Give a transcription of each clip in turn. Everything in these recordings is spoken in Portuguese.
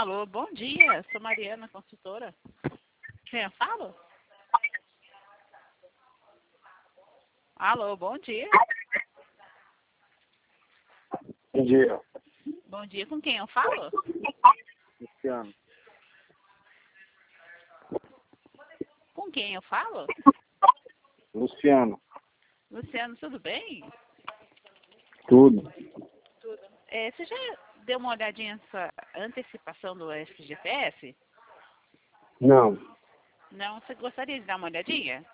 Alô, bom dia. Sou Mariana, consultora. Quem eu falo? Alô, bom dia. Bom dia, Bom dia, com quem eu falo? Luciano. Com quem eu falo? Luciano, Luciano, tudo bem? tudo. Você já deu uma olhadinha nessa antecipação do FGTS? Não. Não? Você gostaria de dar uma olhadinha?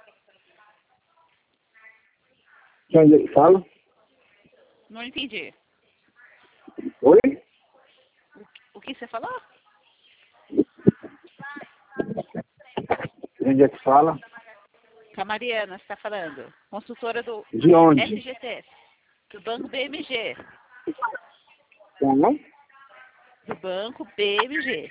De onde é que fala? Não entendi. Oi? O que você falou? De onde é que fala? Com a Mariana, você está falando. Consultora do De onde? FGTS. Do Banco BMG. Como? Do Banco BMG.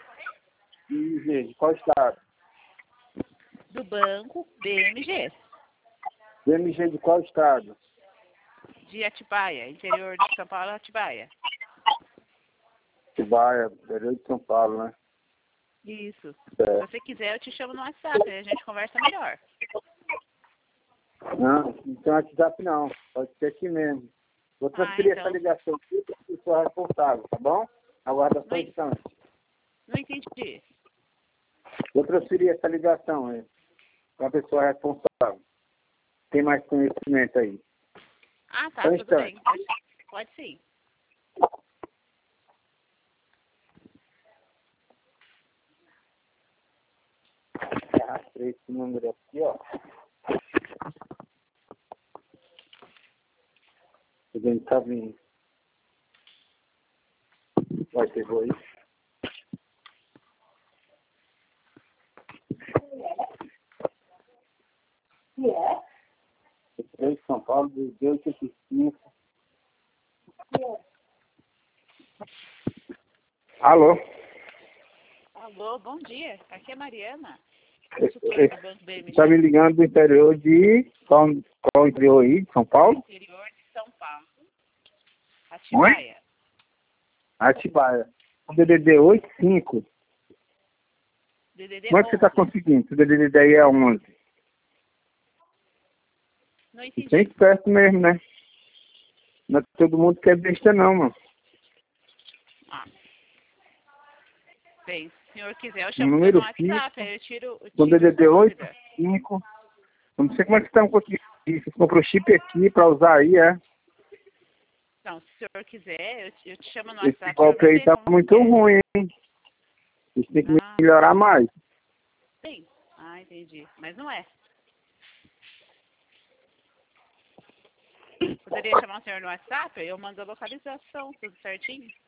De qual estado? Do Banco BMG. BMG de qual estado? De Atibaia, interior de São Paulo, Atibaia. Atibaia, interior de São Paulo, né? Isso. Se É. você quiser, eu te chamo no WhatsApp, aí a gente conversa melhor. Não tem WhatsApp não. Pode ser aqui mesmo. Vou transferir então. essa ligação aqui para a pessoa responsável, tá bom? Aguarda só um instante. Não entendi. Vou transferir essa ligação aí para a pessoa responsável. Tem mais conhecimento aí. Ah, tá, Só um tudo bem. instante. Pode sim. Arrastei esse número aqui, ó. O dente tá vindo. Vai ter aí. Três São Paulo, 285. Alô? Alô, bom dia. Aqui é Mariana, consultora do Banco BMG. Tá me ligando do interior de... Qual interior aí? De São Paulo? Interior de São Paulo. Atibaia. Atibaia. O DDD 85. DDD Como é que você tá 11. conseguindo? O DDD aí é 11. Não Tem entendi. esperto mesmo, né? Não é todo mundo que é besta não, mano. Ah. Bem, se o senhor quiser, eu O chamo você no número WhatsApp, fixo, aí eu tiro com DDD essa dúvida. 85. Eu não sei como é que você tá conseguindo isso. Você comprou chip aqui pra usar aí, é? Não, se o senhor quiser, eu te chamo no Esse WhatsApp para golpe aí você tá como muito que é. ruim, hein? Isso tem que Ah, melhorar mais. sim. Ah, entendi. Mas não é. Poderia chamar o senhor no WhatsApp? Eu mando a localização, tudo certinho.